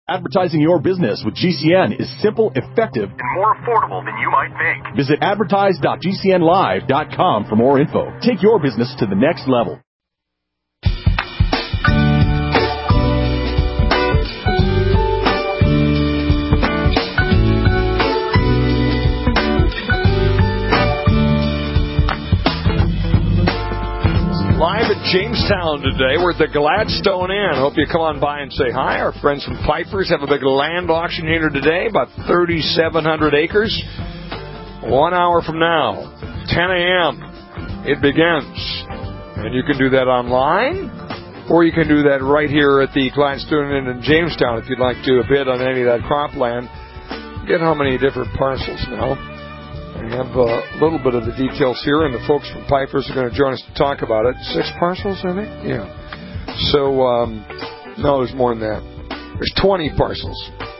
Advertising your business with GCN is simple, effective, and more affordable than you might think. Visit advertise.gcnlive.com for more info. Take your business to the next level. Live at Jamestown today. We're at the Gladstone Inn. Hope you come on by and say hi. Our friends from Pipers have a big land auction here today, about 3,700 acres. 1 hour from now, 10 a.m., it begins. And you can do that online, or you can do that right here at the Gladstone Inn in Jamestown if you'd like to bid on any of that cropland. Get how many different parcels now. We have a little bit of the details here, and the folks from Pipers are going to join us to talk about it. 6 parcels, I think? Yeah. So, no, there's more than that. There's 20 parcels.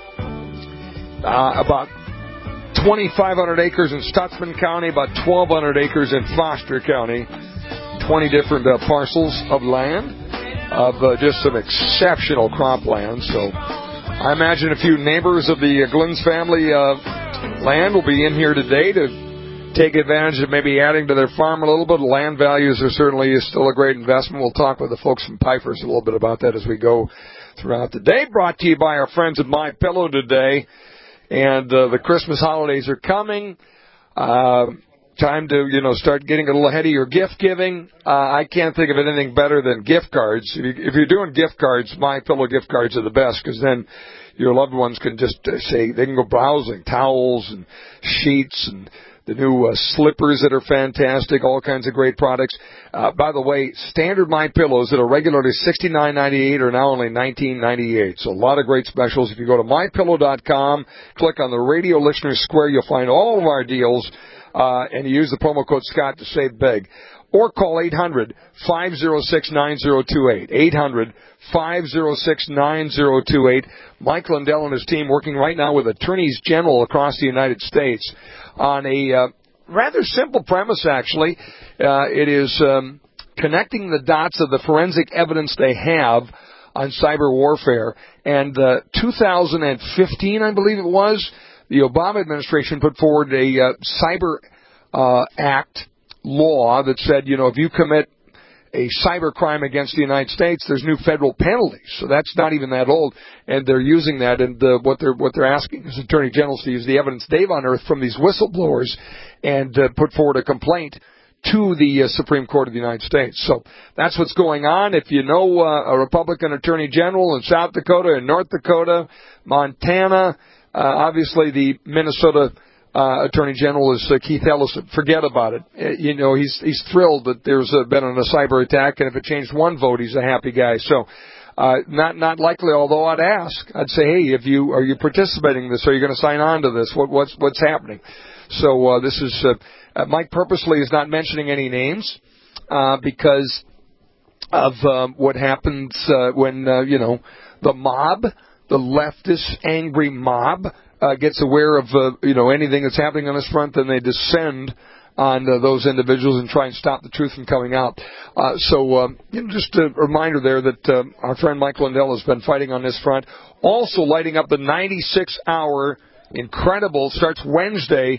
About 2,500 acres in Stutsman County, about 1,200 acres in Foster County. 20 different parcels of land, of just some exceptional cropland. So, I imagine a few neighbors of the Glenn's family land will be in here today to take advantage of maybe adding to their farm a little bit. Land values are certainly still a great investment. We'll talk with the folks from Pipers a little bit about that as we go throughout the day. Brought to you by our friends at MyPillow today. And the Christmas holidays are coming. Time to, start getting a little ahead of your gift giving. I can't think of anything better than gift cards. If you're doing gift cards, MyPillow gift cards are the best, because then your loved ones can just say, they can go browsing, towels and sheets and the new slippers that are fantastic, all kinds of great products. By the way, standard MyPillows that are regularly $69.98 are now only $19.98. So a lot of great specials. If you go to MyPillow.com, click on the Radio Listeners Square, you'll find all of our deals, and you use the promo code Scott to save big. Or call 800-506-9028. 800-506-9028. Mike Lindell and his team working right now with attorneys general across the United States on a rather simple premise, actually. It is connecting the dots of the forensic evidence they have on cyber warfare. And 2015, I believe it was, the Obama administration put forward a cyber act law that said, if you commit a cyber crime against the United States, there's new federal penalties. So that's not even that old, and they're using that. And what they're asking is attorney generals to use the evidence they've unearthed from these whistleblowers and put forward a complaint to the Supreme Court of the United States. So that's what's going on. If you know a Republican attorney general in South Dakota and North Dakota, Montana, obviously the Minnesota Attorney General is Keith Ellison. Forget about it. He's thrilled that there's been a cyber attack, and if it changed one vote, he's a happy guy. So, not likely. Although I'd ask, I'd say, hey, are you participating in this? Are you going to sign on to this? What's happening? So this is Mike purposely is not mentioning any names because of what happens when the mob, the leftist angry mob, gets aware of anything that's happening on this front, then they descend on those individuals and try and stop the truth from coming out. Just a reminder there that our friend Mike Lindell has been fighting on this front. Also lighting up the 96-hour incredible, starts Wednesday.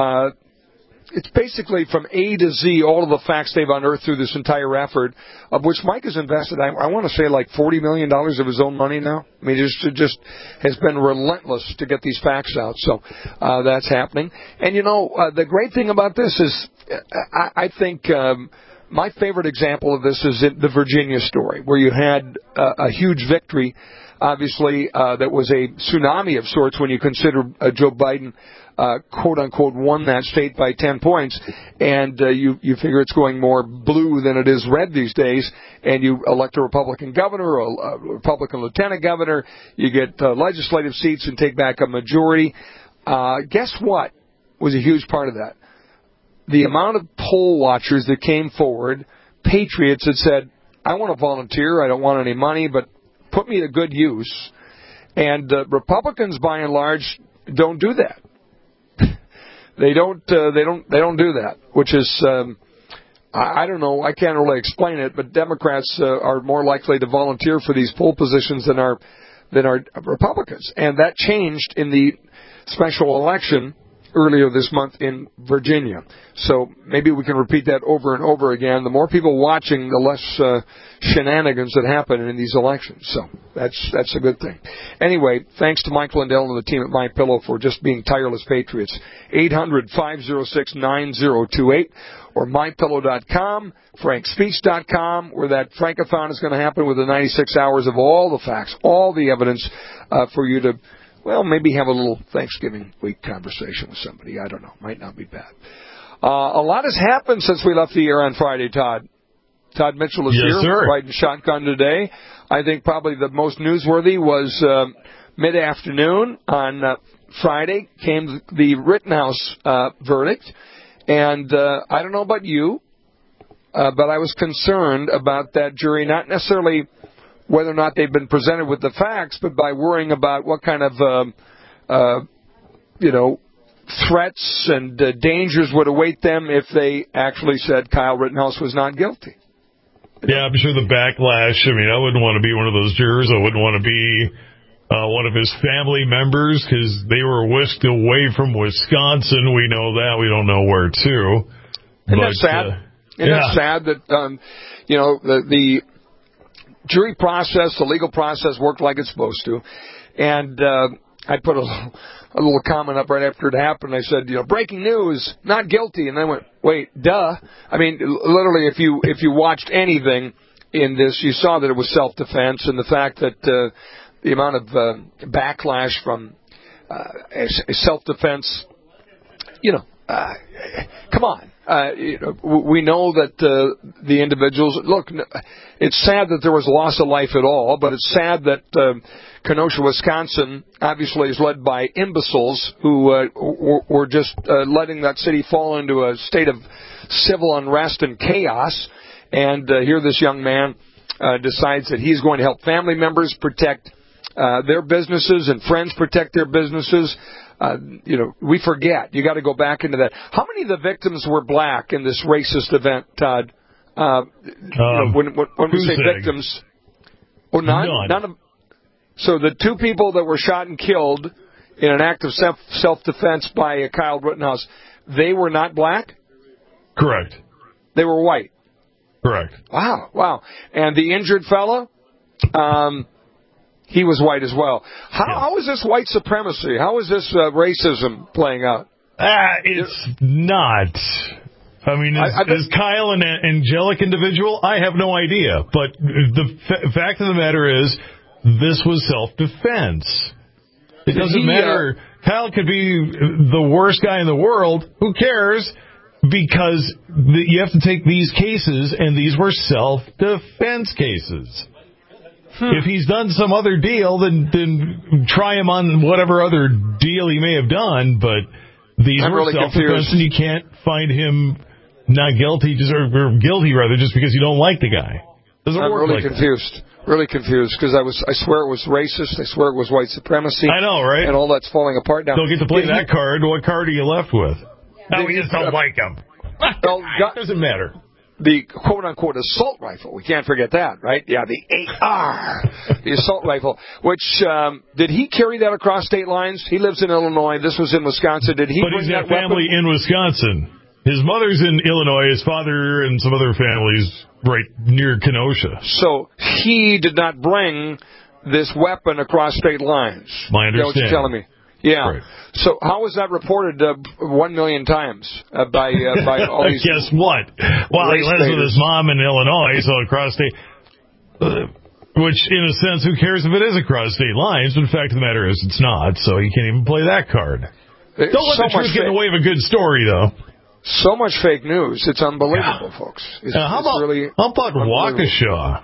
It's basically from A to Z, all of the facts they've unearthed through this entire effort, of which Mike has invested, I want to say, like $40 million of his own money now. I mean, it just has been relentless to get these facts out. So that's happening. And, the great thing about this is I think my favorite example of this is the Virginia story, where you had a huge victory, obviously, that was a tsunami of sorts when you consider Joe Biden quote-unquote, won that state by 10 points, and you figure it's going more blue than it is red these days, and you elect a Republican governor, a Republican lieutenant governor, you get legislative seats and take back a majority. Guess what was a huge part of that? The amount of poll watchers that came forward, patriots that said, I want to volunteer, I don't want any money, but put me to good use. And Republicans, by and large, don't do that. They don't do that, which is, I don't know, I can't really explain it, but Democrats are more likely to volunteer for these poll positions than our than are Republicans. And that changed in the special election earlier this month in Virginia. So maybe we can repeat that over and over again. The more people watching, the less shenanigans that happen in these elections. So that's a good thing. Anyway, thanks to Mike Lindell and the team at MyPillow for just being tireless patriots. 800-506-9028 or MyPillow.com, FrankSpeech.com, where that Frankathon is going to happen with the 96 hours of all the facts, all the evidence for you to, well, maybe have a little Thanksgiving week conversation with somebody. I don't know. Might not be bad. A lot has happened since we left the air on Friday, Todd. Todd Mitchell is here, sir. riding shotgun today. I think probably the most newsworthy was mid-afternoon on Friday came the Rittenhouse verdict. And I don't know about you, but I was concerned about that jury, not necessarily whether or not they've been presented with the facts, but by worrying about what kind of, threats and dangers would await them if they actually said Kyle Rittenhouse was not guilty. Yeah, I'm sure the backlash, I mean, I wouldn't want to be one of those jurors. I wouldn't want to be one of his family members because they were whisked away from Wisconsin. We know that. We don't know where to. Isn't that sad? Isn't that sad that, the jury process, the legal process worked like it's supposed to. And I put a little comment up right after it happened. I said, breaking news, not guilty. And I went, wait, duh. I mean, literally, if you watched anything in this, you saw that it was self-defense, and the fact that the amount of backlash from self-defense, come on. We know that the individuals, look, it's sad that there was loss of life at all, but it's sad that Kenosha, Wisconsin, obviously is led by imbeciles who were just letting that city fall into a state of civil unrest and chaos. And here this young man decides that he's going to help family members protect their businesses and friends protect their businesses. We forget. You got to go back into that. How many of the victims were black in this racist event, Todd? When we say victims, none of. So the two people that were shot and killed in an act of self-defense by Kyle Rittenhouse, they were not black? Correct. They were white. Correct. Wow. And the injured fellow, he was white as well. How is this white supremacy? How is this racism playing out? It's not. I mean, is Kyle an angelic individual? I have no idea. But the fact of the matter is, this was self-defense. It doesn't matter. Kyle could be the worst guy in the world. Who cares? Because you have to take these cases, and these were self-defense cases. If he's done some other deal, then try him on whatever other deal he may have done. But these were really self-defense, and you can't find him not guilty, or guilty rather, just because you don't like the guy. Doesn't work really like confused. That. Really confused because I swear it was racist. I swear it was white supremacy. I know, right? And all that's falling apart now. Don't get to play that card. What card are you left with? No, we just don't like him. Doesn't matter. The quote-unquote assault rifle. We can't forget that, right? Yeah, the AR, the assault rifle. Which, did he carry that across state lines? He lives in Illinois. This was in Wisconsin. Did he bring that family weapon? In Wisconsin. His mother's in Illinois. His father and some other families right near Kenosha. So he did not bring this weapon across state lines. My understanding. That's what you're telling me. Yeah. Right. So how was that reported 1 million times by all these? Guess what? Well, he lives with his mom in Illinois, so across state. Which, in a sense, who cares if it is across state lines? But the fact of the matter is, it's not. So you can't even play that card. Don't let the truth get in the way of a good story, though. So much fake news. It's unbelievable, folks. How about Waukesha?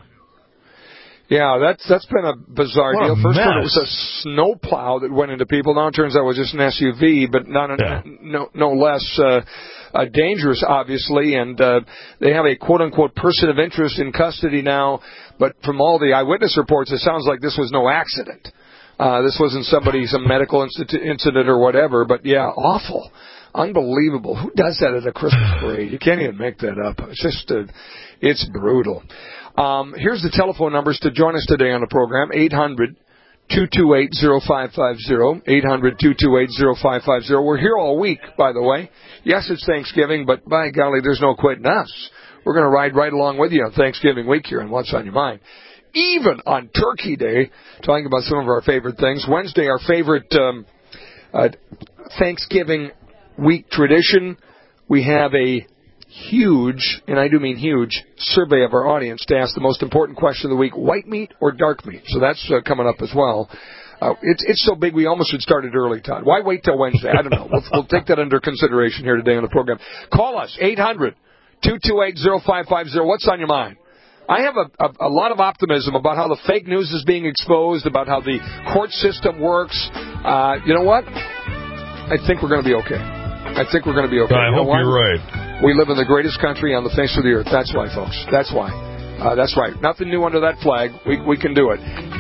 Yeah, that's been a bizarre deal. First one, it was a snowplow that went into people. Now it turns out it was just an SUV, but no less dangerous, obviously. And they have a quote-unquote person of interest in custody now. But from all the eyewitness reports, it sounds like this was no accident. This wasn't some medical incident or whatever. But, yeah, awful. Unbelievable. Who does that at a Christmas parade? You can't even make that up. It's just, it's brutal. Here's the telephone numbers to join us today on the program. 800-228-0550. 800-228-0550. We're here all week, by the way. Yes, it's Thanksgiving, but by golly, there's no quitting us. We're going to ride right along with you on Thanksgiving week here on What's on Your Mind. Even on Turkey Day, talking about some of our favorite things. Wednesday, our favorite Thanksgiving week tradition. We have a huge, and I do mean huge, survey of our audience to ask the most important question of the week, white meat or dark meat? So that's coming up as well. It's so big we almost should start it early, Todd. Why wait till Wednesday? I don't know. We'll take that under consideration here today on the program. Call us, 800-228-0550. What's on your mind? I have a lot of optimism about how the fake news is being exposed, about how the court system works. You know what? I think we're going to be okay. I I hope you're right. We live in the greatest country on the face of the earth. That's why, folks. That's why. That's right. Nothing new under that flag. We can do it.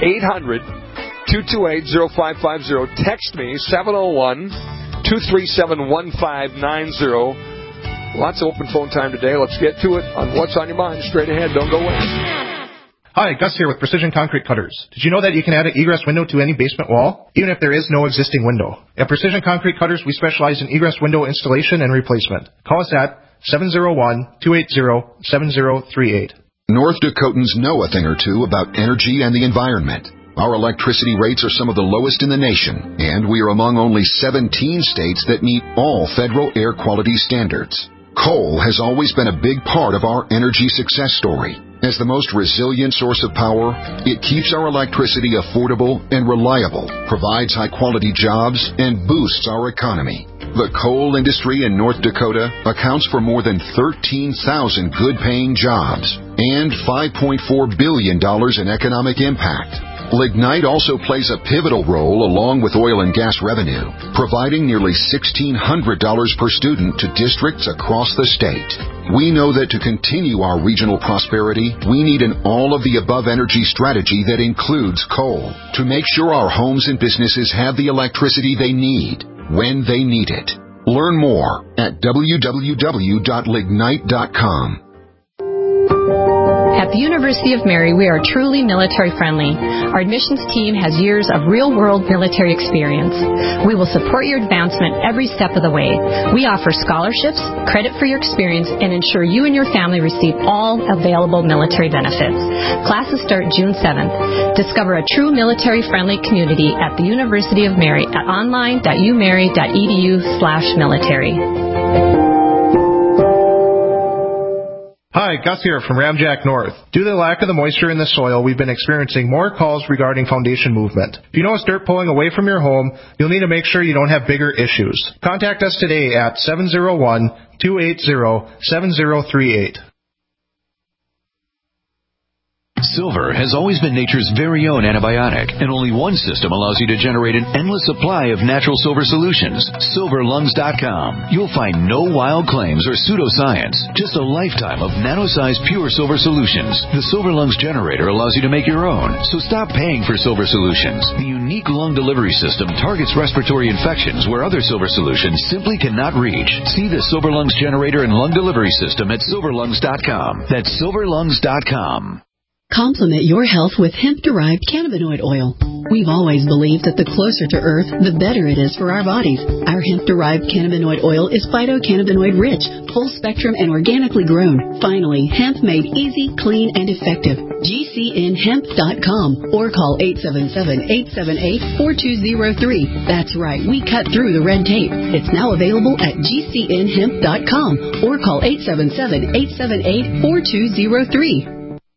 800-228-0550. Text me, 701-237-1590. Lots of open phone time today. Let's get to it on What's on Your Mind. Straight ahead. Don't go away. Hi, Gus here with Precision Concrete Cutters. Did you know that you can add an egress window to any basement wall, even if there is no existing window? At Precision Concrete Cutters, we specialize in egress window installation and replacement. Call us at 701-280-7038. North Dakotans know a thing or two about energy and the environment. Our electricity rates are some of the lowest in the nation, and we are among only 17 states that meet all federal air quality standards. Coal has always been a big part of our energy success story. As the most resilient source of power, it keeps our electricity affordable and reliable, provides high-quality jobs, and boosts our economy. The coal industry in North Dakota accounts for more than 13,000 good-paying jobs and $5.4 billion in economic impact. Lignite also plays a pivotal role along with oil and gas revenue, providing nearly $1,600 per student to districts across the state. We know that to continue our regional prosperity, we need an all-of-the-above energy strategy that includes coal to make sure our homes and businesses have the electricity they need when they need it. Learn more at www.lignite.com. At the University of Mary, we are truly military-friendly. Our admissions team has years of real-world military experience. We will support your advancement every step of the way. We offer scholarships, credit for your experience, and ensure you and your family receive all available military benefits. Classes start June 7th. Discover a true military-friendly community at the University of Mary at online.umary.edu/military. Hi, Gus here from Ramjack North. Due to the lack of the moisture in the soil, we've been experiencing more calls regarding foundation movement. If you notice dirt pulling away from your home, you'll need to make sure you don't have bigger issues. Contact us today at 701-280-7038. Silver has always been nature's very own antibiotic, and only one system allows you to generate an endless supply of natural silver solutions. SilverLungs.com. You'll find no wild claims or pseudoscience, just a lifetime of nano-sized pure silver solutions. The Silver Lungs generator allows you to make your own, so stop paying for silver solutions. The unique lung delivery system targets respiratory infections where other silver solutions simply cannot reach. See the Silver Lungs generator and lung delivery system at SilverLungs.com. That's SilverLungs.com. Complement your health with hemp-derived cannabinoid oil. We've always believed that the closer to Earth, the better it is for our bodies. Our hemp-derived cannabinoid oil is phytocannabinoid-rich, full-spectrum, and organically grown. Finally, hemp made easy, clean, and effective. GCNHemp.com or call 877-878-4203. That's right, we cut through the red tape. It's now available at GCNHemp.com or call 877-878-4203.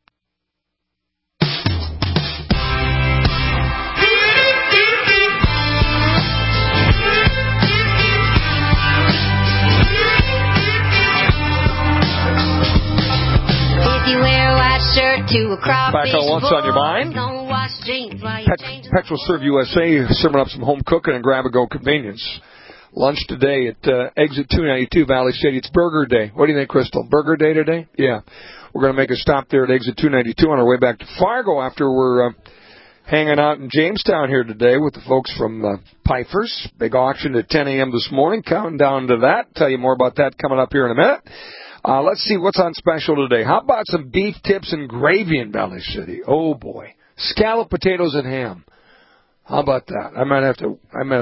Back on What's on Your Mind. Petrol Serve USA serving up some home cooking and grab-and-go convenience. Lunch today at Exit 292, Valley City. It's Burger Day. What do you think, Crystal? Burger Day today? Yeah. We're going to make a stop there at Exit 292 on our way back to Fargo after we're hanging out in Jamestown here today with the folks from Pfeiffer's. Big auction at 10 a.m. this morning. Counting down to that. Tell you more about that coming up here in a minute. Let's see what's on special today. How about some beef tips and gravy in Valley City? Oh, boy. Scalloped potatoes and ham. How about that? I might have to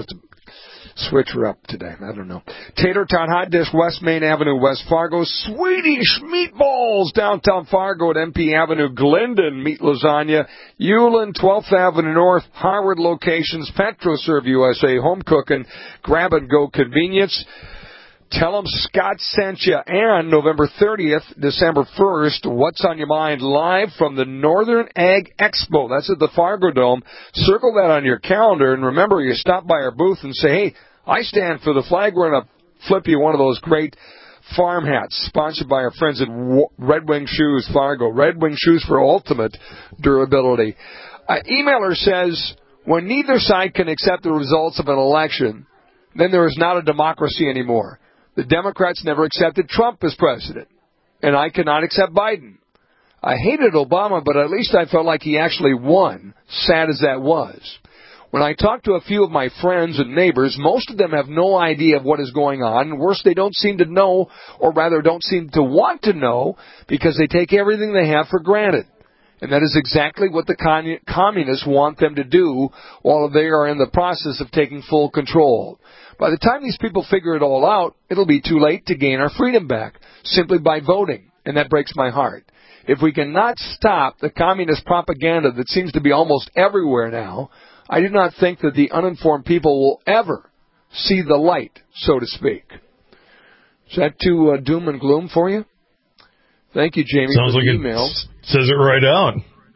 switch her up today. I don't know. Tater Tot Hot Dish, West Main Avenue, West Fargo. Swedish Meatballs, downtown Fargo at MP Avenue. Glendon, Meat Lasagna. Ulen, 12th Avenue North. Harvard locations. PetroServe USA, home cooking, grab-and-go convenience. Tell them Scott sent you. And November 30th, December 1st, What's on Your Mind live from the Northern Ag Expo. That's at the Fargo Dome. Circle that on your calendar. And remember, you stop by our booth and say, hey, I stand for the flag. We're going to flip you one of those great farm hats sponsored by our friends at Red Wing Shoes Fargo. Red Wing Shoes for ultimate durability. Emailer says, when neither side can accept the results of an election, then there is not a democracy anymore. The Democrats never accepted Trump as president, and I cannot accept Biden. I hated Obama, but at least I felt like he actually won, sad as that was. When I talk to a few of my friends and neighbors, most of them have no idea of what is going on, and worse, they don't seem to know, or rather don't seem to want to know, because they take everything they have for granted. And that is exactly what the communists want them to do while they are in the process of taking full control. By the time these people figure it all out, it'll be too late to gain our freedom back, simply by voting, and that breaks my heart. If we cannot stop the communist propaganda that seems to be almost everywhere now, I do not think that the uninformed people will ever see the light, so to speak. Is that too doom and gloom for you? Thank you, Jamie, Sounds for the like email. Says it right out.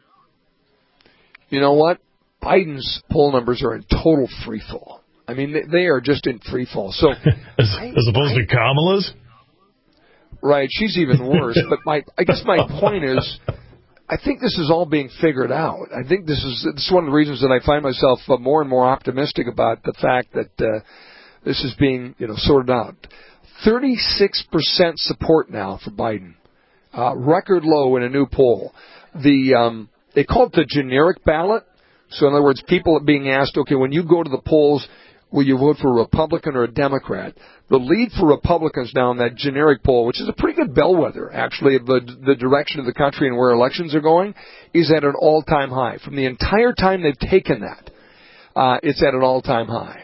You know what? Biden's poll numbers are in total freefall. I mean, they are just in free fall. So, as opposed to Kamala's? Right, she's even worse. But I guess my point is, I think this is all being figured out. I think this is one of the reasons that I find myself more and more optimistic about the fact that this is being sorted out. 36% support now for Biden, record low in a new poll. They call it the generic ballot. So in other words, people are being asked, okay, when you go to the polls, will you vote for a Republican or a Democrat? The lead for Republicans now in that generic poll, which is a pretty good bellwether, actually, of the direction of the country and where elections are going, is at an all-time high. From the entire time they've taken that, it's at an all-time high.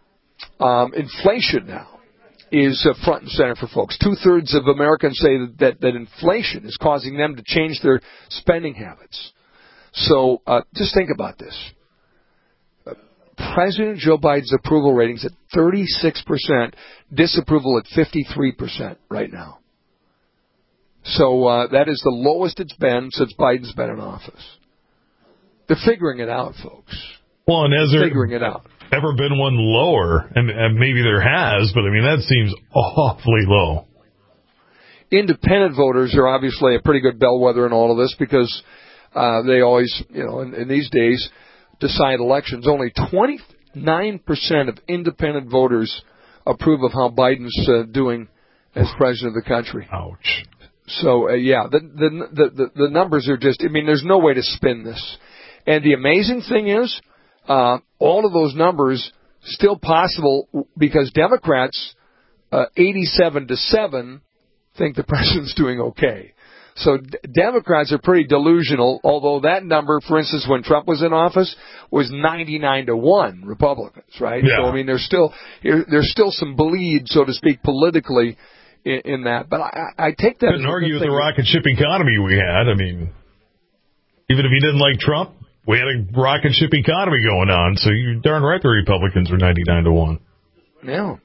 Inflation now is front and center for folks. 2/3 of Americans say that inflation is causing them to change their spending habits. So just think about this. President Joe Biden's approval ratings at 36%, disapproval at 53% right now. So that is the lowest it's been since Biden's been in office. They're figuring it out, folks. Well, and has there figuring it out. Ever been one lower? And maybe there has, but I mean, that seems awfully low. Independent voters are obviously a pretty good bellwether in all of this because they always, in these days, decide elections. Only 29% of independent voters approve of how Biden's doing as president of the country. Ouch. So, the numbers are just, there's no way to spin this. And the amazing thing is, all of those numbers still possible because Democrats, 87-7, think the president's doing okay. So Democrats are pretty delusional, although that number, for instance, when Trump was in office, was 99-1 Republicans, right? Yeah. So, there's still some bleed, so to speak, politically in that. But I take that. Couldn't argue with the rocket ship economy we had. Even if you didn't like Trump, we had a rocket ship economy going on. So you're darn right the Republicans are 99-1. Yeah.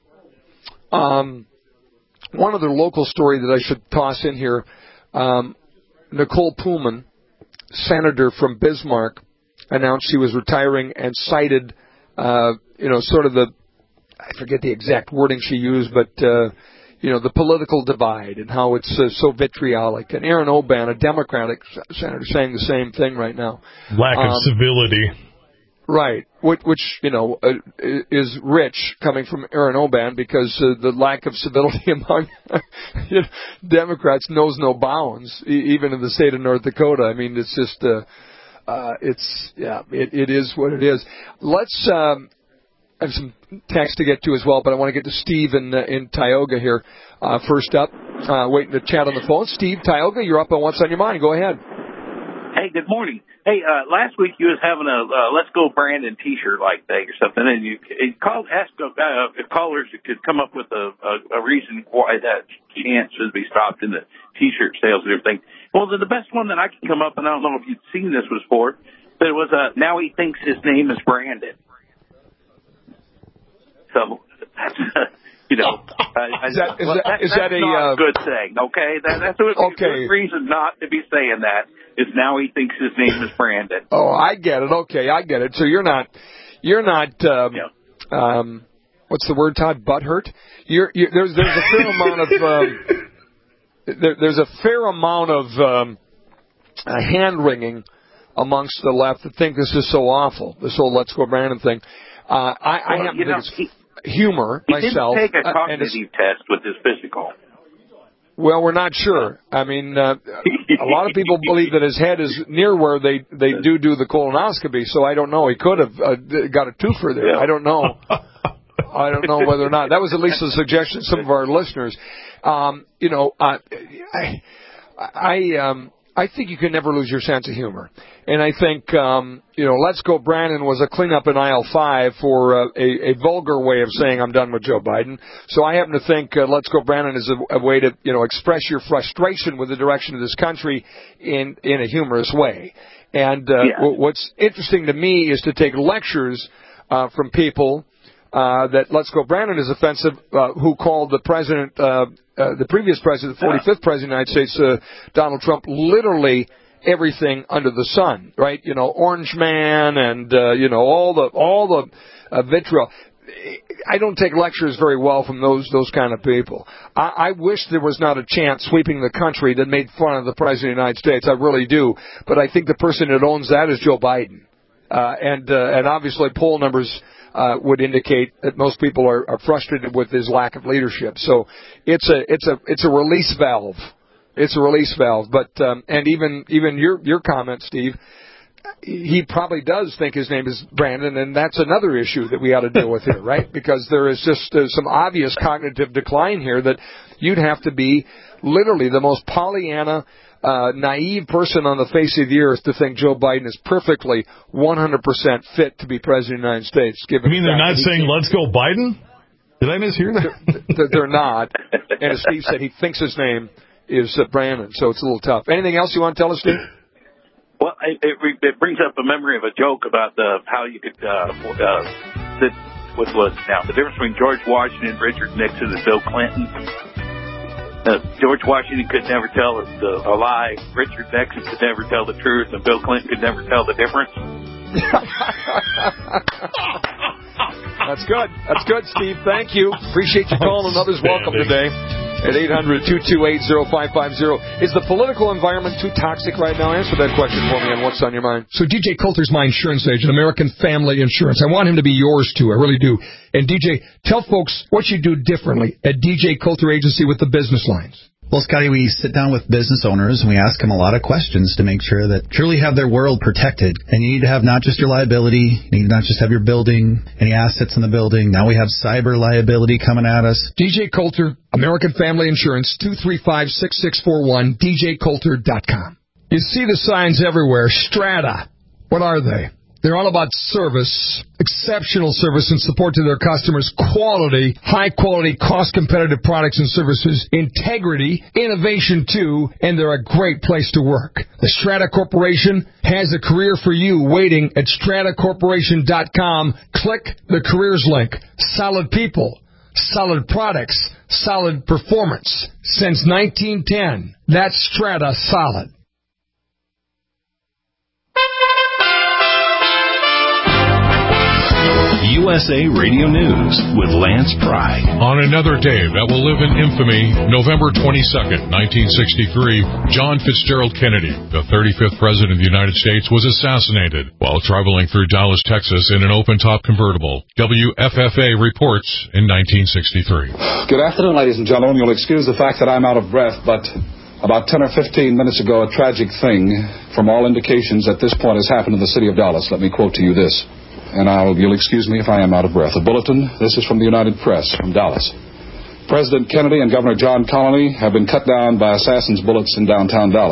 One other local story that I should toss in here. Nicole Pullman, senator from Bismarck, announced she was retiring and cited, sort of I forget the exact wording she used, but, the political divide and how it's so vitriolic. And Aaron Oban, a Democratic senator, saying the same thing right now. Lack of civility. Right, which is rich coming from Aaron Oban because the lack of civility among Democrats knows no bounds, even in the state of North Dakota. It's just, it is what it is. Let's have some text to get to as well, but I want to get to Steve in Tioga here first up, waiting to chat on the phone. Steve, Tioga, you're up on What's on Your Mind. Go ahead. Hey, Hey, good morning. Hey, last week you was having a Let's Go Brandon T-shirt like thing or something, and you asked callers that could come up with a reason why that chant should be stopped in the T-shirt sales and everything. Well, the best one that I can come up, and I don't know if you've seen this before, but it was now he thinks his name is Brandon. So that's is that not a good thing? Okay, that's a good reason not to be saying that. Is now he thinks his name is Brandon. Oh, I get it. Okay, I get it. So you're not. What's the word, Todd? Butthurt. There's a fair amount of there's a fair amount of hand wringing amongst the left that think this is so awful. This whole Let's Go Brandon thing. I happen to think it's humor myself. He didn't take a cognitive test with his physical. Well, we're not sure. I mean, a lot of people believe that his head is near where they do the colonoscopy, so I don't know. He could have got a twofer there. Yeah. I don't know. I don't know whether or not. That was at least a suggestion of some of our listeners. I think you can never lose your sense of humor. And I think, Let's Go Brandon was a cleanup in aisle 5 for a vulgar way of saying I'm done with Joe Biden. So I happen to think Let's Go Brandon is a way to, express your frustration with the direction of this country in a humorous way. And what's interesting to me is to take lectures from people that Let's Go Brandon is offensive, who called the president, the previous president, the 45th president of the United States, Donald Trump, literally everything under the sun, right? Orange Man and, all the vitriol. I don't take lectures very well from those kind of people. I wish there was not a chant sweeping the country that made fun of the president of the United States. I really do. But I think the person that owns that is Joe Biden. And obviously poll numbers would indicate that most people are frustrated with his lack of leadership. So it's a release valve. It's a release valve. But and even your comment, Steve, he probably does think his name is Brandon, and that's another issue that we ought to deal with here, right? Because there is just some obvious cognitive decline here that you'd have to be literally the most Pollyanna, naive person on the face of the earth to think Joe Biden is perfectly 100% fit to be president of the United States. You mean they're not saying, let's go Biden? Did I mishear that? They're not. And as Steve said, he thinks his name is Brandon, so it's a little tough. Anything else you want to tell us, Steve? Well, it brings up a memory of a joke about how you could what was now the difference between George Washington, Richard Nixon, and Bill Clinton. George Washington could never tell a lie. Richard Nixon could never tell the truth, and Bill Clinton could never tell the difference. That's good. That's good, Steve. Thank you. Appreciate you calling, and others welcome today at 800-228-0550. Is the political environment too toxic right now? Answer that question for me on what's on your mind. So DJ Coulter's my insurance agent, American Family Insurance. I want him to be yours, too. I really do. And DJ, tell folks what you do differently at DJ Coulter Agency with the business lines. Well, Scotty, we sit down with business owners and we ask them a lot of questions to make sure that truly have their world protected. And you need to have not just your liability, you need to not just have your building, any assets in the building. Now we have cyber liability coming at us. DJ Coulter, American Family Insurance, 235-6641, DJCoulter.com. You see the signs everywhere. Strata. What are they? They're all about service, exceptional service and support to their customers, quality, high-quality, cost-competitive products and services, integrity, innovation, too, and they're a great place to work. The Strata Corporation has a career for you waiting at stratacorporation.com. Click the careers link. Solid people, solid products, solid performance. Since 1910, that's Strata Solid. USA Radio News with Lance Pry. On another day that will live in infamy, November 22nd, 1963, John Fitzgerald Kennedy, the 35th President of the United States, was assassinated while traveling through Dallas, Texas in an open-top convertible. WFFA reports in 1963. Good afternoon, ladies and gentlemen. You'll excuse the fact that I'm out of breath, but about 10 or 15 minutes ago, a tragic thing, from all indications at this point, has happened in the city of Dallas. Let me quote to you this. And you'll excuse me if I am out of breath. A bulletin, this is from the United Press, from Dallas. President Kennedy and Governor John Connally have been cut down by assassins' bullets in downtown Dallas.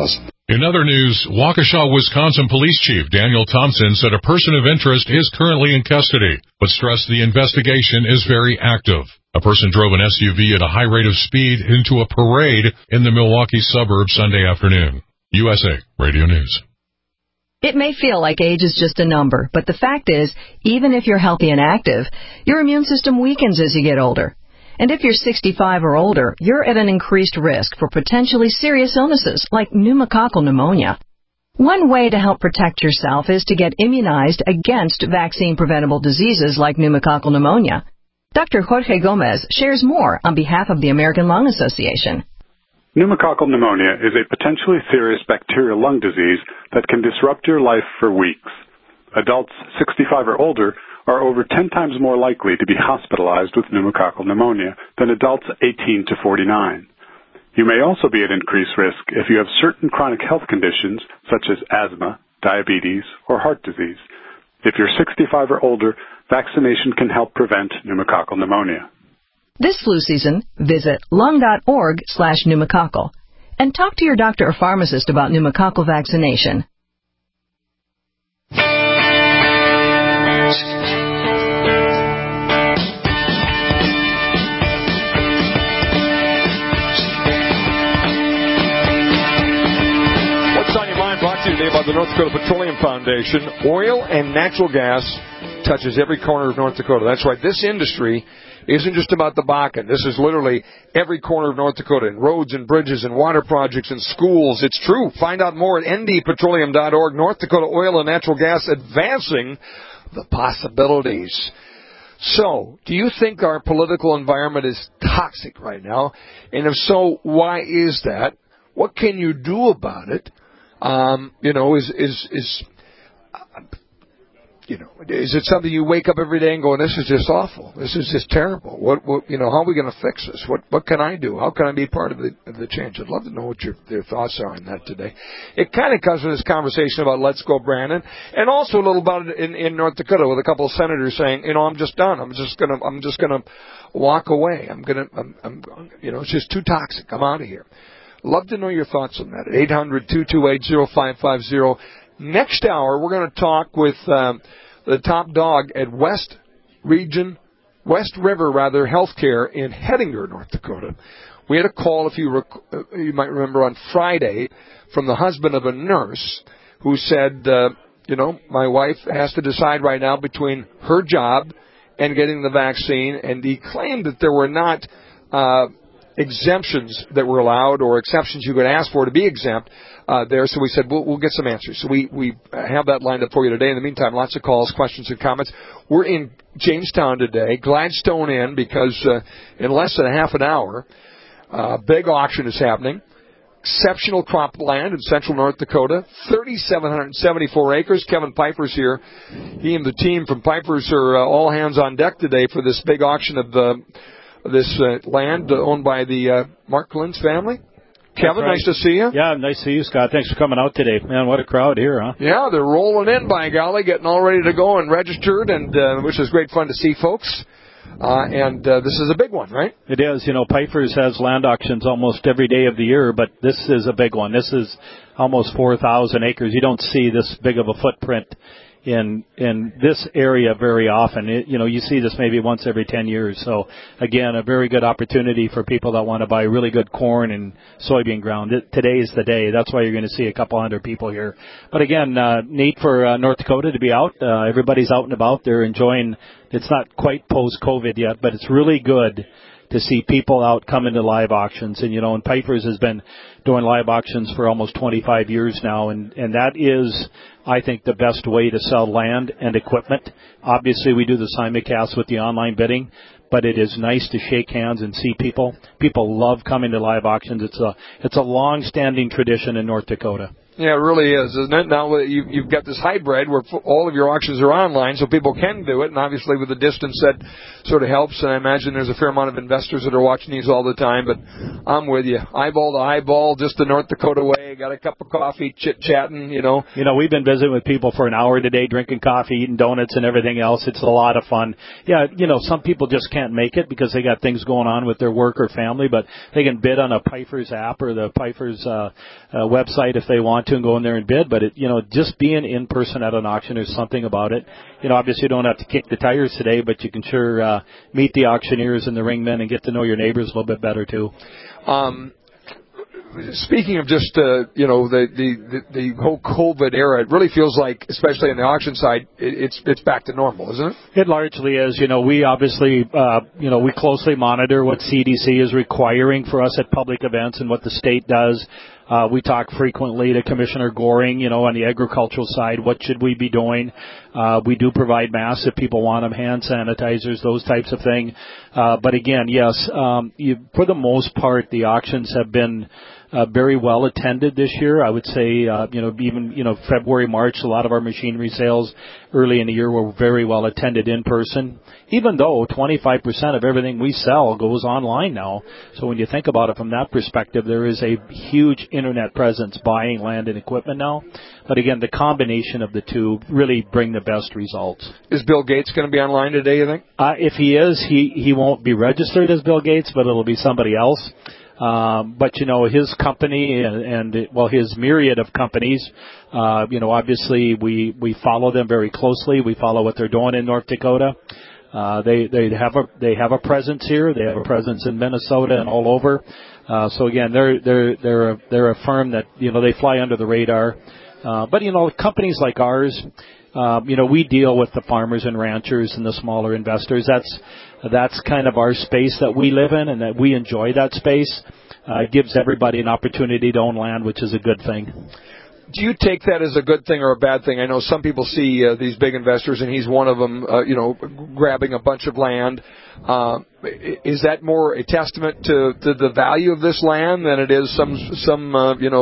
In other news, Waukesha, Wisconsin Police Chief Daniel Thompson said a person of interest is currently in custody, but stressed the investigation is very active. A person drove an SUV at a high rate of speed into a parade in the Milwaukee suburbs Sunday afternoon. USA Radio News. It may feel like age is just a number, but the fact is, even if you're healthy and active, your immune system weakens as you get older. And if you're 65 or older, you're at an increased risk for potentially serious illnesses like pneumococcal pneumonia. One way to help protect yourself is to get immunized against vaccine-preventable diseases like pneumococcal pneumonia. Dr. Jorge Gomez shares more on behalf of the American Lung Association. Pneumococcal pneumonia is a potentially serious bacterial lung disease that can disrupt your life for weeks. Adults 65 or older are over 10 times more likely to be hospitalized with pneumococcal pneumonia than adults 18 to 49. You may also be at increased risk if you have certain chronic health conditions such as asthma, diabetes, or heart disease. If you're 65 or older, vaccination can help prevent pneumococcal pneumonia. This flu season, visit lung.org/pneumococcal and talk to your doctor or pharmacist about pneumococcal vaccination. What's on your mind? Brought to you today by the North Dakota Petroleum Foundation. Oil and natural gas touches every corner of North Dakota. That's right. This industry isn't just about the Bakken. This is literally every corner of North Dakota, in roads and bridges and water projects and schools. It's true. Find out more at ndpetroleum.org. North Dakota Oil and Natural Gas, advancing the possibilities. So, do you think our political environment is toxic right now? And if so, why is that? What can you do about it? Is it something you wake up every day and go, this is just awful. This is just terrible. How are we going to fix this? What can I do? How can I be part of the change? I'd love to know what your thoughts are on that today. It kind of comes from this conversation about Let's Go Brandon, and also a little about it in North Dakota with a couple of senators saying, I'm just done. I'm just gonna walk away. It's just too toxic. I'm out of here. Love to know your thoughts on that at 800-228-0550. Next hour, we're going to talk with the top dog at West River Healthcare in Hettinger, North Dakota. We had a call, if you might remember, on Friday from the husband of a nurse who said, my wife has to decide right now between her job and getting the vaccine, and he claimed that there were not exemptions that were allowed or exceptions you could ask for to be exempt there. So we said, we'll get some answers. So we have that lined up for you today. In the meantime, lots of calls, questions, and comments. We're in Jamestown today, Gladstone Inn, because in less than a half an hour, big auction is happening. Exceptional cropland in central North Dakota, 3,774 acres. Kevin Piper's here. He and the team from Piper's are all hands on deck today for this big auction of this land owned by the Mark Clintz family. Kevin, right. Nice to see you. Yeah, nice to see you, Scott. Thanks for coming out today. Man, what a crowd here, huh? Yeah, they're rolling in, by golly, getting all ready to go and registered, and which is great fun to see, folks. And this is a big one, right? It is. Piper's has land auctions almost every day of the year, but this is a big one. This is almost 4,000 acres. You don't see this big of a footprint in this area very often. You see this maybe once every 10 years. So, again, a very good opportunity for people that want to buy really good corn and soybean ground. Today is the day. That's why you're going to see a couple hundred people here. But, again, neat for North Dakota to be out. Everybody's out and about. They're enjoying. It's not quite post-COVID yet, but it's really good to see people out coming to live auctions. And, Piper's has been doing live auctions for almost 25 years now, and that is, I think, the best way to sell land and equipment. Obviously, we do the simulcast with the online bidding, but it is nice to shake hands and see people. People love coming to live auctions. It's a long-standing tradition in North Dakota. Yeah, it really is, isn't it? Now you've got this hybrid where all of your auctions are online, so people can do it, and obviously with the distance that sort of helps, and I imagine there's a fair amount of investors that are watching these all the time, but I'm with you. Eyeball to eyeball, just the North Dakota way, got a cup of coffee, chit-chatting, we've been visiting with people for an hour today, drinking coffee, eating donuts and everything else. It's a lot of fun. Yeah, some people just can't make it because they got things going on with their work or family, but they can bid on a Piper's app or the Piper's website if they want want to and go in there and bid, but just being in person at an auction, there's something about it. Obviously you don't have to kick the tires today, but you can sure meet the auctioneers and the ringmen and get to know your neighbors a little bit better too. Speaking of just the whole COVID era, it really feels like, especially on the auction side, it's back to normal, isn't it? It largely is. We obviously we closely monitor what CDC is requiring for us at public events and what the state does. We talk frequently to Commissioner Goring, on the agricultural side. What should we be doing? We do provide masks if people want them, hand sanitizers, those types of things. But again, yes, for the most part, the auctions have been very well attended this year. I would say, even February, March, a lot of our machinery sales early in the year were very well attended in person, even though 25% of everything we sell goes online now. So when you think about it from that perspective, there is a huge internet presence buying land and equipment now. But again, the combination of the two really bring the best results. Is Bill Gates going to be online today, you think? If he is, he won't be registered as Bill Gates, but it'll be somebody else. But his company and his myriad of companies, obviously we follow them very closely. We follow what they're doing in North Dakota. They have a presence here. They have a presence in Minnesota and all over. So again, they're a firm that, they fly under the radar. But companies like ours, we deal with the farmers and ranchers and the smaller investors. That's kind of our space that we live in, and that we enjoy that space. It gives everybody an opportunity to own land, which is a good thing. Do you take that as a good thing or a bad thing? I know some people see these big investors, and he's one of them, grabbing a bunch of land. Is that more a testament to the value of this land than it is some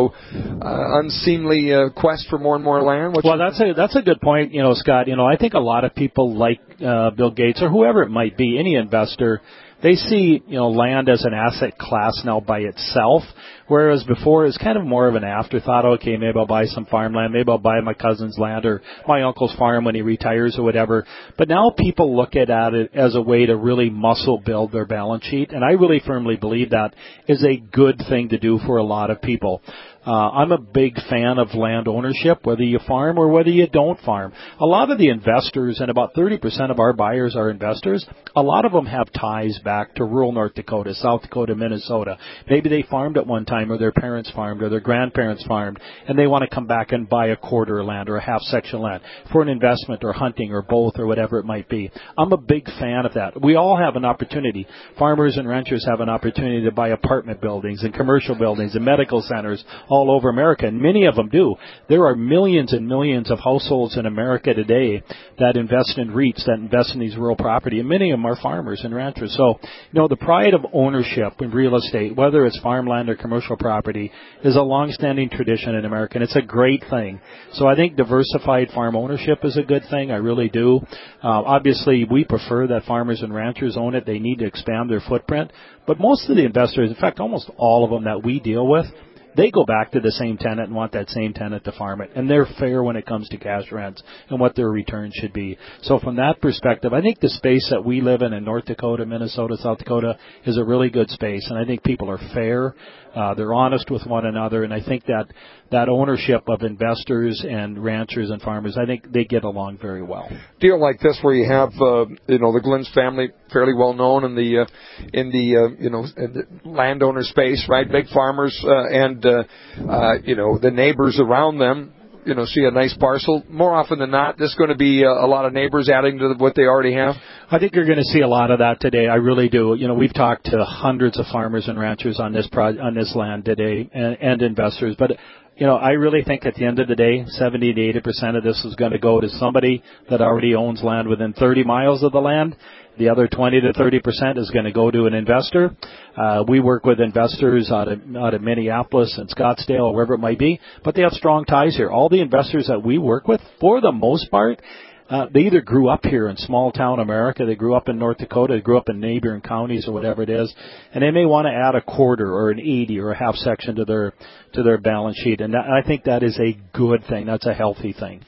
unseemly quest for more and more land? That's a good point, Scott. I think a lot of people like Bill Gates or whoever it might be, any investor, they see, land as an asset class now by itself, whereas before it's kind of more of an afterthought. Okay, maybe I'll buy some farmland, maybe I'll buy my cousin's land or my uncle's farm when he retires or whatever. But now people look at it as a way to really muscle build their balance sheet, and I really firmly believe that is a good thing to do for a lot of people. I'm a big fan of land ownership, whether you farm or whether you don't farm. A lot of the investors, and about 30% of our buyers are investors, a lot of them have ties back to rural North Dakota, South Dakota, Minnesota. Maybe they farmed at one time, or their parents farmed, or their grandparents farmed, and they want to come back and buy a quarter of land or a half section of land for an investment or hunting or both or whatever it might be. I'm a big fan of that. We all have an opportunity. Farmers and ranchers have an opportunity to buy apartment buildings and commercial buildings and medical centers all over America, and many of them do. There are millions and millions of households in America today that invest in REITs, that invest in these rural property, and many of them are farmers and ranchers. So, the pride of ownership in real estate, whether it's farmland or commercial property, is a long-standing tradition in America, and it's a great thing. So I think diversified farm ownership is a good thing. I really do. Obviously, we prefer that farmers and ranchers own it. They need to expand their footprint. But most of the investors, in fact, almost all of them that we deal with, they go back to the same tenant and want that same tenant to farm it. And they're fair when it comes to cash rents and what their return should be. So from that perspective, I think the space that we live in North Dakota, Minnesota, South Dakota, is a really good space. And I think people are fair. They're honest with one another. And I think that ownership of investors and ranchers and farmers, I think they get along very well. Deal like this where you have, the Glenn's family fairly well known in the landowner space, right? Big farmers, and the neighbors around them, see a nice parcel. More often than not, there's going to be a lot of neighbors adding to what they already have. I think you're going to see a lot of that today. I really do. We've talked to hundreds of farmers and ranchers on this land today, and investors. But I really think at the end of the day, 70 to 80% of this is going to go to somebody that already owns land within 30 miles of the land. The other 20 to 30% is going to go to an investor. We work with investors out of Minneapolis and Scottsdale, wherever it might be, but they have strong ties here. All the investors that we work with, for the most part, they either grew up here in small town America, they grew up in North Dakota, they grew up in neighboring counties or whatever it is, and they may want to add a quarter or an 80 or a half section to their balance sheet. And I think that is a good thing. That's a healthy thing.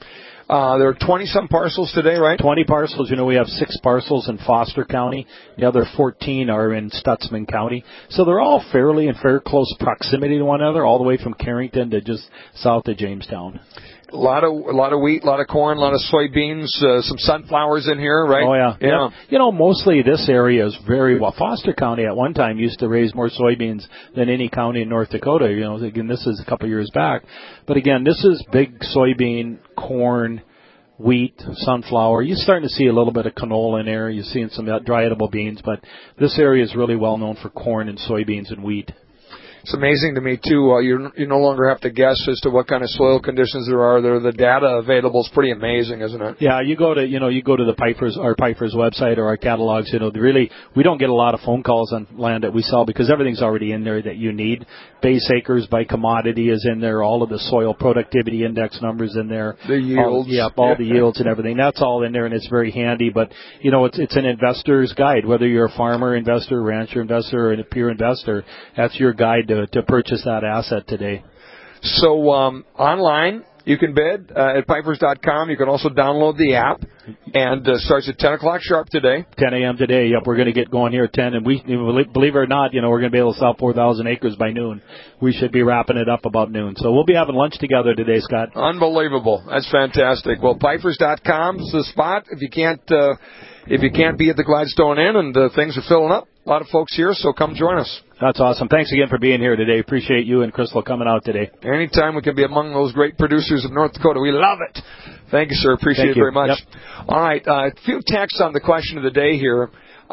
There are 20-some parcels today, right? 20 parcels. We have 6 parcels in Foster County. The other 14 are in Stutsman County. So they're all fairly in fair close proximity to one another, all the way from Carrington to just south of Jamestown. A lot of wheat, a lot of corn, a lot of soybeans, some sunflowers in here, right? Oh, yeah. Mostly this area is very well. Foster County at one time used to raise more soybeans than any county in North Dakota. Again, this is a couple years back. But again, this is big soybean, corn, wheat, sunflower. You're starting to see a little bit of canola in there. You're seeing some dry edible beans. But this area is really well known for corn and soybeans and wheat. It's amazing to me, too. You no longer have to guess as to what kind of soil conditions there are. The data available is pretty amazing, isn't it? Yeah, you go to the Piper's website or our catalogs. Really, we don't get a lot of phone calls on land that we sell because everything's already in there that you need. Base acres by commodity is in there. All of the soil productivity index numbers in there. The yields. All the yields and everything. That's all in there, and it's very handy. But, it's an investor's guide. Whether you're a farmer, investor, rancher, investor, or a pure investor, that's your guide to purchase that asset today. So online, you can bid at Pipers.com. You can also download the app, and starts at 10 o'clock sharp today. 10 a.m. today. Yep, we're going to get going here at 10, and we believe it or not, we're going to be able to sell 4,000 acres by noon. We should be wrapping it up about noon. So we'll be having lunch together today, Scott. Unbelievable. That's fantastic. Well, Pipers.com is the spot. If you can't be at the Gladstone Inn and things are filling up, a lot of folks here, so come join us. That's awesome. Thanks again for being here today. Appreciate you and Crystal coming out today. Anytime we can be among those great producers of North Dakota. We love it. Thank you, sir. Appreciate it very much. Yep. All right. A few texts on the question of the day here.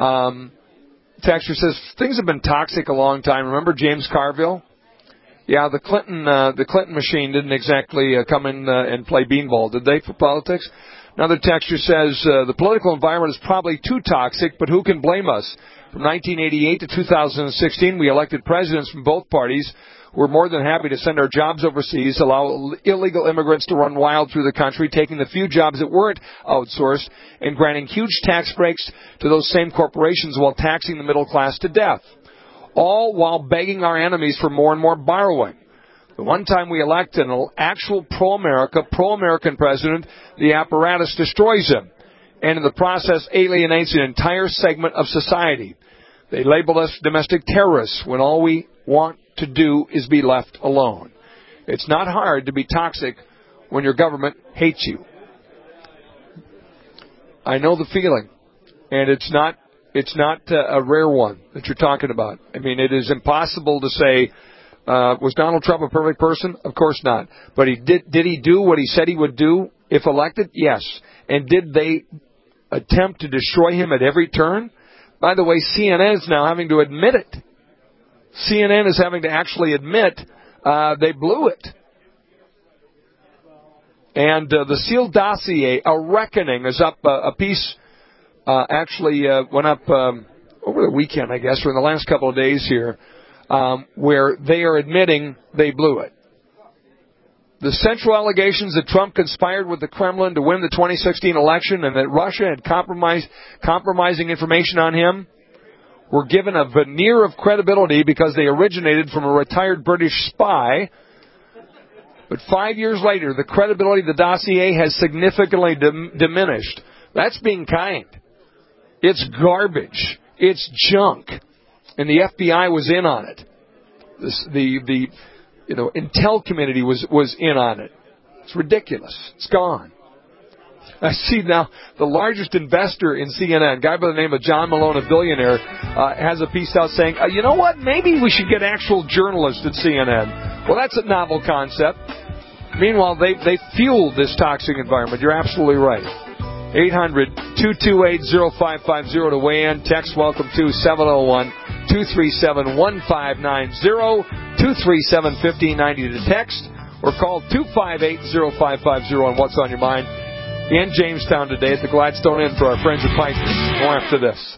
Texter says, things have been toxic a long time. Remember James Carville? Yeah, the Clinton machine didn't exactly come in and play beanball, did they, for politics? Another texter says, the political environment is probably too toxic, but who can blame us? From 1988 to 2016, we elected presidents from both parties. We're more than happy to send our jobs overseas, allow illegal immigrants to run wild through the country, taking the few jobs that weren't outsourced, and granting huge tax breaks to those same corporations while taxing the middle class to death. All while begging our enemies for more and more borrowing. The one time we elect an actual pro-American president, the apparatus destroys him, and in the process alienates an entire segment of society. They label us domestic terrorists when all we want to do is be left alone. It's not hard to be toxic when your government hates you. I know the feeling, and it's not a rare one that you're talking about. I mean, it is impossible to say, was Donald Trump a perfect person? Of course not. But did he do what he said he would do if elected? Yes. And did they attempt to destroy him at every turn? By the way, CNN is now having to admit it. CNN is having to actually admit they blew it. And the Seal dossier, A Reckoning, is up. A piece actually went up over the weekend, I guess, or in the last couple of days here, where they are admitting they blew it. The central allegations that Trump conspired with the Kremlin to win the 2016 election and that Russia had compromising information on him were given a veneer of credibility because they originated from a retired British spy. But 5 years later, the credibility of the dossier has significantly diminished. That's being kind. It's garbage. It's junk. And the FBI was in on it. The Intel community was in on it. It's ridiculous. It's gone. I see now the largest investor in CNN, a guy by the name of John Malone, a billionaire, has a piece out saying, you know what, maybe we should get actual journalists at CNN. Well, that's a novel concept. Meanwhile, they fuel this toxic environment. You're absolutely right. 800-228-0550 to weigh in. Text welcome to 701-237-1590, 237-1590 to text, or call 258-0550 on what's on your mind. In Jamestown today at the Gladstone Inn for our friends at Pipers. More after this.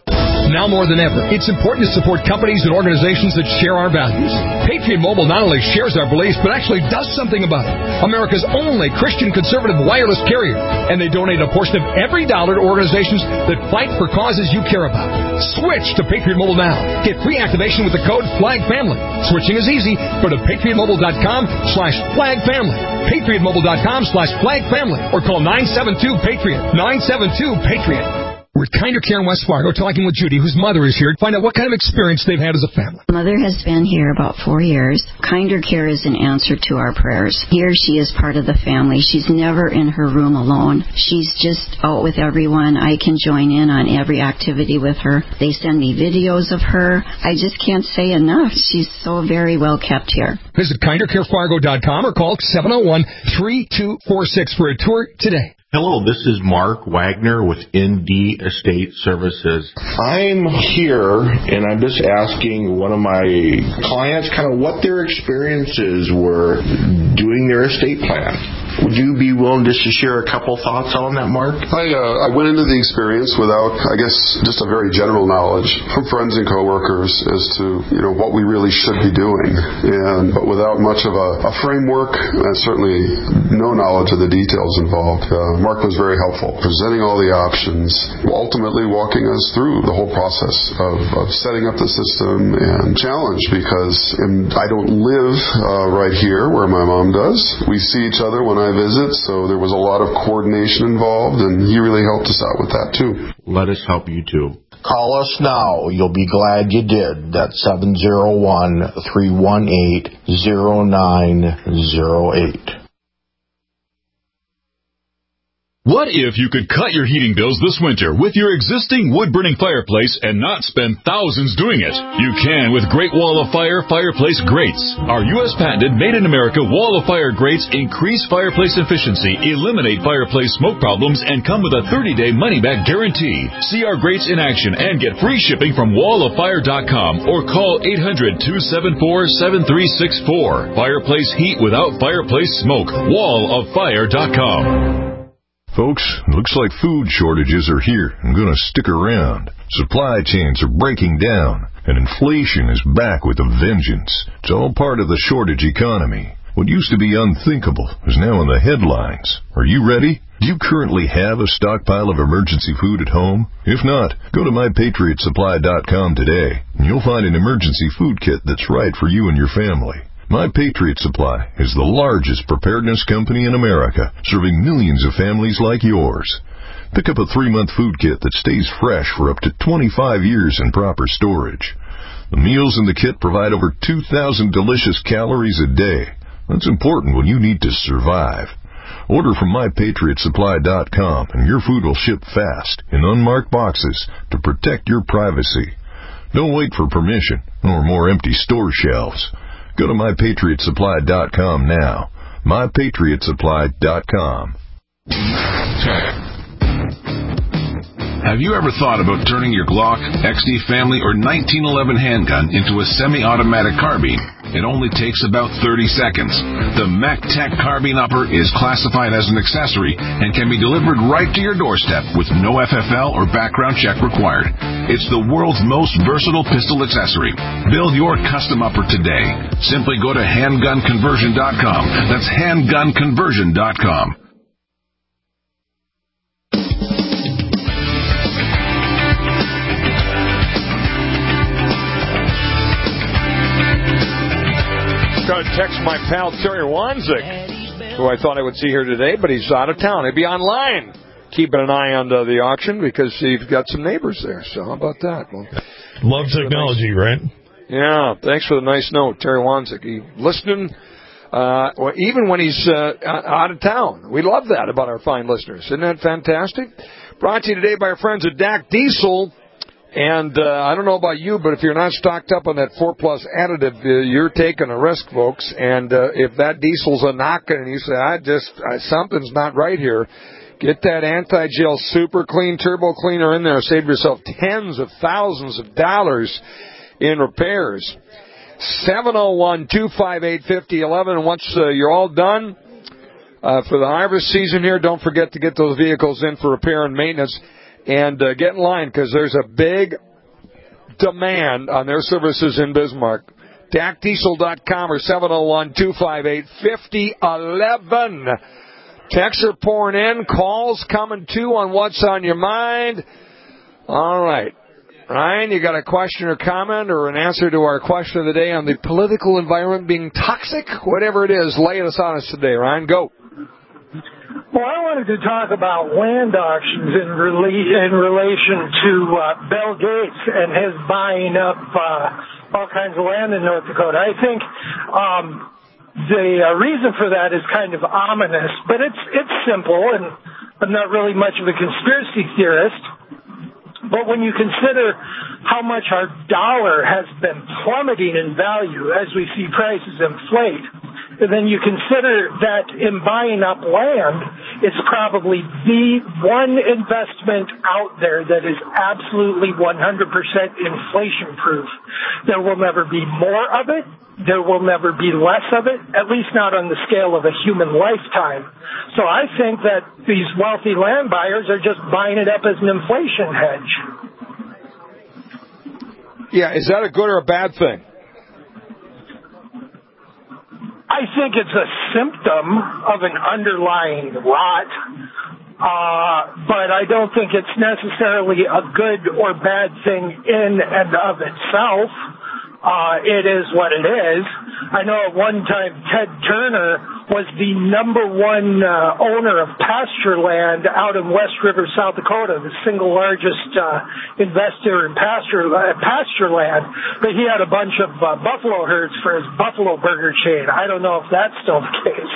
Now more than ever, it's important to support companies and organizations that share our values. Patriot Mobile not only shares our beliefs, but actually does something about it. America's only Christian conservative wireless carrier. And they donate a portion of every dollar to organizations that fight for causes you care about. Switch to Patriot Mobile now. Get free activation with the code FLAGFAMILY. Switching is easy. Go to patriotmobile.com/FLAGFAMILY. patriotmobile.com/FLAGFAMILY. Or call 972-PATRIOT. 972-PATRIOT. We're at Kinder Care in West Fargo talking with Judy, whose mother is here, to find out what kind of experience they've had as a family. Mother has been here about 4 years. Kinder Care is an answer to our prayers. Here she is part of the family. She's never in her room alone. She's just out with everyone. I can join in on every activity with her. They send me videos of her. I just can't say enough. She's so very well kept here. Visit KinderCareFargo.com or call 701-3246 for a tour today. Hello, this is Mark Wagner with ND Estate Services. I'm here, and I'm just asking one of my clients kind of what their experiences were doing their estate plan. Would you be willing just to share a couple thoughts on that, Mark? I went into the experience without, I guess, just a very general knowledge from friends and coworkers as to, what we really should be doing, but without much of a framework and certainly no knowledge of the details involved. Mark was very helpful, presenting all the options, ultimately walking us through the whole process of setting up the system and challenge, because I don't live right here where my mom does. We see each other when I visit, so there was a lot of coordination involved, and he really helped us out with that too. Let us help you too. Call us now. You'll be glad you did. That's 701-318-0908. What if you could cut your heating bills this winter with your existing wood-burning fireplace and not spend thousands doing it? You can with Great Wall of Fire fireplace grates. Our U.S. patented, made-in-America Wall of Fire grates increase fireplace efficiency, eliminate fireplace smoke problems, and come with a 30-day money-back guarantee. See our grates in action and get free shipping from walloffire.com or call 800-274-7364. Fireplace heat without fireplace smoke. walloffire.com. Folks, looks like food shortages are here and going to stick around. Supply chains are breaking down, and inflation is back with a vengeance. It's all part of the shortage economy. What used to be unthinkable is now in the headlines. Are you ready? Do you currently have a stockpile of emergency food at home? If not, go to mypatriotsupply.com today, and you'll find an emergency food kit that's right for you and your family. My Patriot Supply is the largest preparedness company in America, serving millions of families like yours. Pick up a 3-month food kit that stays fresh for up to 25 years in proper storage. The meals in the kit provide over 2,000 delicious calories a day. That's important when you need to survive. Order from mypatriotsupply.com and your food will ship fast in unmarked boxes to protect your privacy. Don't wait for permission or more empty store shelves. Go to mypatriotsupply.com now. mypatriotsupply.com. Have you ever thought about turning your Glock, XD Family, or 1911 handgun into a semi-automatic carbine? It only takes about 30 seconds. The MacTech Carbine Upper is classified as an accessory and can be delivered right to your doorstep with no FFL or background check required. It's the world's most versatile pistol accessory. Build your custom upper today. Simply go to handgunconversion.com. That's handgunconversion.com. Got to text my pal Terry Wanzik, who I thought I would see here today, but he's out of town. He'll be online, keeping an eye on the auction because he's got some neighbors there. So how about that? Well, love technology, right? Yeah, thanks for the nice note, Terry Wanzik. He listening, even when he's out of town. We love that about our fine listeners. Isn't that fantastic? Brought to you today by our friends at DAC Diesel. And I don't know about you, but if you're not stocked up on that 4+ additive, you're taking a risk, folks. And if that diesel's a knockin' and you say, something's not right here, get that Anti-Gel Super Clean Turbo Cleaner in there. Save yourself tens of thousands of dollars in repairs. 701-258-5011. And once you're all done for the harvest season here, don't forget to get those vehicles in for repair and maintenance. And get in line because there's a big demand on their services in Bismarck. DACDiesel.com or 701-258-5011. Texts are pouring in. Calls coming too on what's on your mind. All right. Ryan, you got a question or comment or an answer to our question of the day on the political environment being toxic? Whatever it is, lay it on us today. Ryan, go. Well, I wanted to talk about land auctions in relation to Bill Gates and his buying up all kinds of land in North Dakota. I think the reason for that is kind of ominous, but it's simple, and I'm not really much of a conspiracy theorist. But when you consider how much our dollar has been plummeting in value as we see prices inflate, and then you consider that in buying up land, it's probably the one investment out there that is absolutely 100% inflation-proof. There will never be more of it. There will never be less of it, at least not on the scale of a human lifetime. So I think that these wealthy land buyers are just buying it up as an inflation hedge. Yeah, is that a good or a bad thing? I think it's a symptom of an underlying rot, but I don't think it's necessarily a good or bad thing in and of itself. It is what it is. I know at one time Ted Turner was the number one owner of pasture land out in West River, South Dakota, the single largest investor in pasture land. But he had a bunch of buffalo herds for his Buffalo Burger chain. I don't know if that's still the case.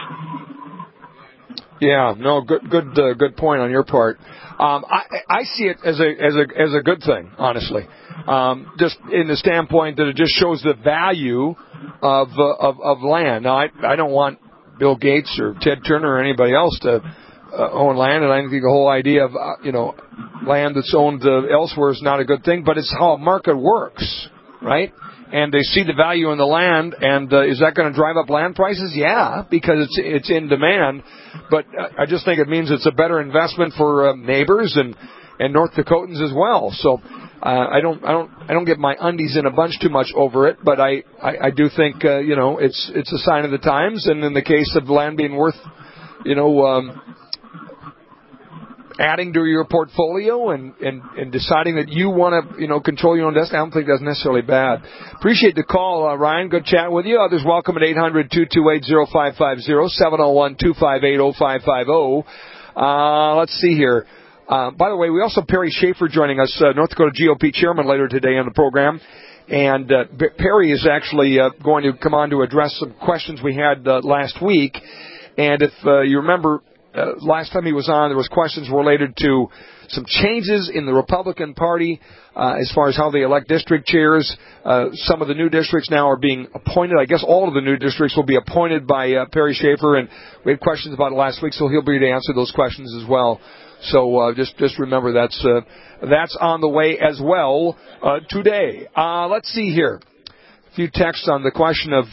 Yeah, no, good point on your part. I see it as a good thing, honestly. Just in the standpoint that it just shows the value of land. Now, I don't want Bill Gates or Ted Turner or anybody else to own land, and I think the whole idea of land that's owned elsewhere is not a good thing. But it's how a market works, right? And they see the value in the land, and is that going to drive up land prices? Yeah, because it's in demand. But I just think it means it's a better investment for neighbors and North Dakotans as well. So I don't get my undies in a bunch too much over it, but I do think it's a sign of the times. And in the case of land being worth adding to your portfolio and deciding that you want to control your own destiny, I don't think that's necessarily bad. Appreciate the call, Ryan. Good chat with you. Others welcome at 800-228-0550, 701-258-0550. Let's see here. By the way, we also have Perry Schaefer joining us, North Dakota GOP chairman, later today on the program. And Perry is actually going to come on to address some questions we had last week. And if you remember, last time he was on, there was questions related to some changes in the Republican Party as far as how they elect district chairs. Some of the new districts now are being appointed. I guess all of the new districts will be appointed by Perry Schaefer, and we had questions about it last week, so he'll be able to answer those questions as well. So just remember that's on the way as well today. Let's see here. A few texts on the question of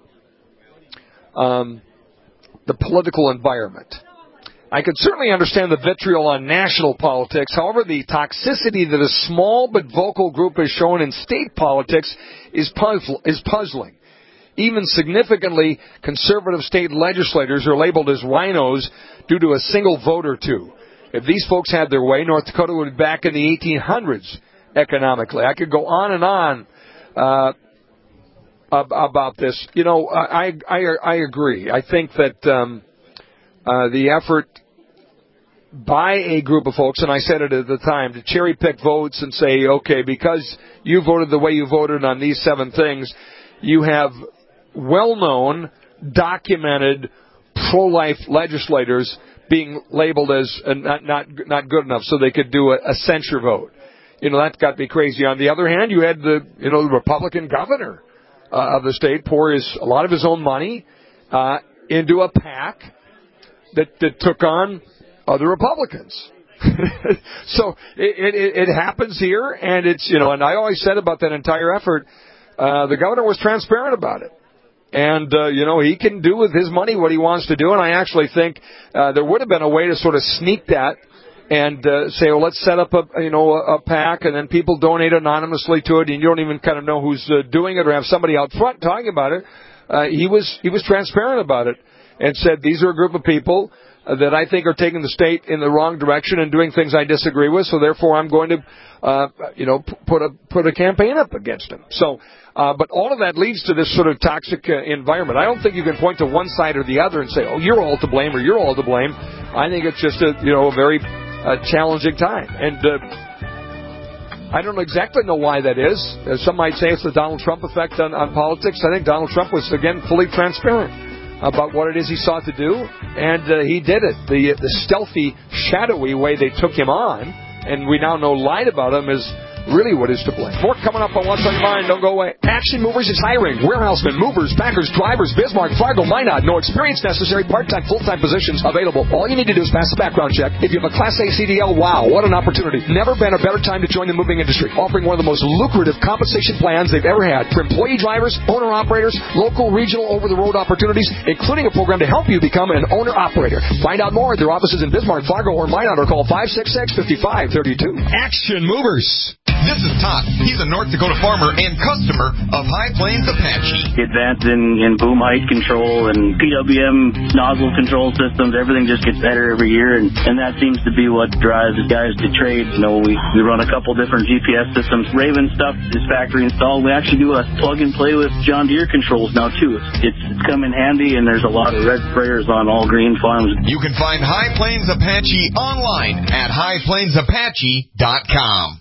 the political environment. I can certainly understand the vitriol on national politics. However, the toxicity that a small but vocal group has shown in state politics is puzzling. Even significantly conservative state legislators are labeled as rhinos due to a single vote or two. If these folks had their way, North Dakota would be back in the 1800s economically. I could go on and on about this. I agree. I think that the effort by a group of folks, and I said it at the time, to cherry pick votes and say, okay, because you voted the way you voted on these 7 things, you have well-known, documented pro-life legislators being labeled as not good enough, so they could do a censure vote. That got me crazy. On the other hand, you had the Republican governor of the state pour a lot of his own money into a PAC that took on other Republicans. So it happens here, and it's and I always said about that entire effort, the governor was transparent about it. And, he can do with his money what he wants to do. And I actually think there would have been a way to sort of sneak that and say, well, let's set up a PAC, and then people donate anonymously to it, and you don't even kind of know who's doing it or have somebody out front talking about it. He was transparent about it and said, these are a group of people that I think are taking the state in the wrong direction and doing things I disagree with, so therefore I'm going to put a campaign up against them. So, but all of that leads to this sort of toxic environment. I don't think you can point to one side or the other and say, oh, you're all to blame or you're all to blame. I think it's just a very challenging time. And I don't exactly know why that is. Some might say it's the Donald Trump effect on politics. I think Donald Trump was, again, fully transparent about what it is he sought to do, and he did it. The stealthy, shadowy way they took him on, and we now know lied about him, is really what is to blame. More coming up on What's on Your Mind. Don't go away. Action Movers is hiring warehousemen, movers, packers, drivers, Bismarck, Fargo, Minot. No experience necessary. Part-time, full-time positions available. All you need to do is pass the background check. If you have a Class A CDL, wow, what an opportunity. Never been a better time to join the moving industry. Offering one of the most lucrative compensation plans they've ever had for employee drivers, owner-operators, local, regional, over-the-road opportunities, including a program to help you become an owner-operator. Find out more at their offices in Bismarck, Fargo, or Minot, or call 566-5532. Action Movers. This is Todd. He's a North Dakota farmer and customer of High Plains Apache. Advance in boom height control and PWM nozzle control systems, everything just gets better every year, and that seems to be what drives the guys to trade. We run a couple different GPS systems. Raven stuff is factory installed. We actually do a plug and play with John Deere controls now too. It's come in handy, and there's a lot of red sprayers on all green farms. You can find High Plains Apache online at highplainsapache.com.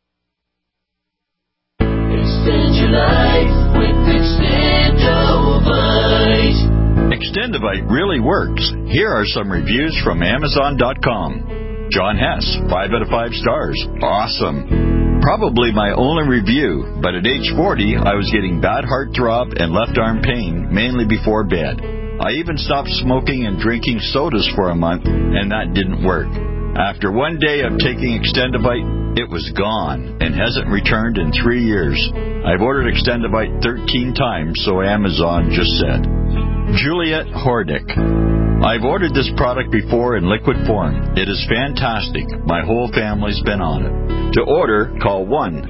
Extend your life with Extendovite. Extendovite really works. Here are some reviews from Amazon.com. John Hess, 5 out of 5 stars. Awesome. Probably my only review, but at age 40, I was getting bad heart throb and left arm pain, mainly before bed. I even stopped smoking and drinking sodas for a month, and that didn't work. After one day of taking Extendovite, it was gone and hasn't returned in 3 years. I've ordered Extendovite 13 times, so Amazon just said. Juliet Hordick. I've ordered this product before in liquid form. It is fantastic. My whole family's been on it. To order, call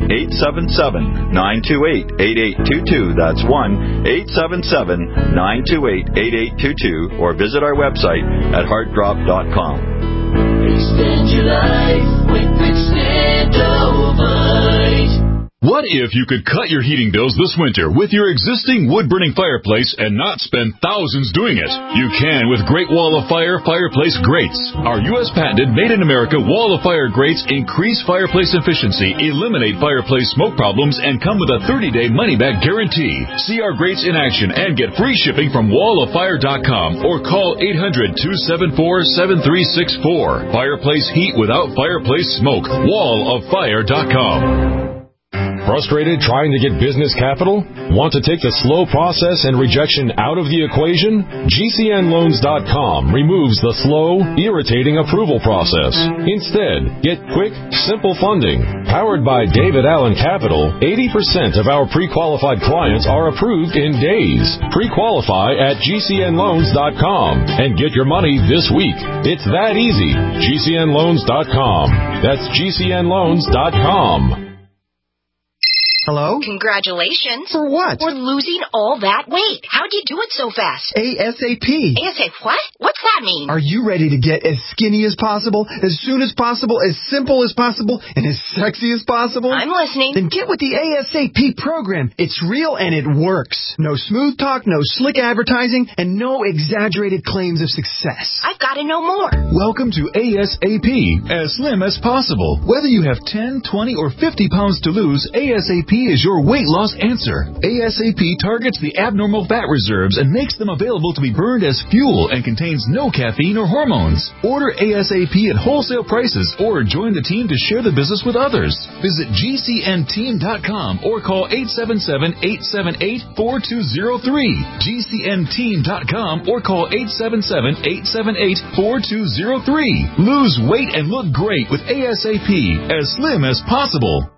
1-877-928-8822. That's 1-877-928-8822. Or visit our website at heartdrop.com. Extend your life with Extendovite. What if you could cut your heating bills this winter with your existing wood-burning fireplace and not spend thousands doing it? You can with Great Wall of Fire fireplace grates. Our U.S. patented made-in-America Wall of Fire grates increase fireplace efficiency, eliminate fireplace smoke problems, and come with a 30-day money-back guarantee. See our grates in action and get free shipping from walloffire.com or call 800-274-7364. Fireplace heat without fireplace smoke. walloffire.com. Frustrated trying to get business capital? Want to take the slow process and rejection out of the equation? GCNloans.com removes the slow, irritating approval process. Instead, get quick, simple funding. Powered by David Allen Capital, 80% of our pre-qualified clients are approved in days. Pre-qualify at GCNloans.com and get your money this week. It's that easy. GCNloans.com. That's GCNloans.com. Hello? Congratulations. For what? For losing all that weight. How'd you do it so fast? ASAP. ASAP what? What's that mean? Are you ready to get as skinny as possible, as soon as possible, as simple as possible, and as sexy as possible? I'm listening. Then get with the ASAP program. It's real and it works. No smooth talk, no slick advertising, and no exaggerated claims of success. I've got to know more. Welcome to ASAP, as slim as possible. Whether you have 10, 20, or 50 pounds to lose, ASAP is your weight loss answer. ASAP targets the abnormal fat reserves and makes them available to be burned as fuel and contains no caffeine or hormones. Order ASAP at wholesale prices or join the team to share the business with others. Visit GCNteam.com or call 877-878-4203. GCNteam.com or call 877-878-4203. Lose weight and look great with ASAP, as slim as possible.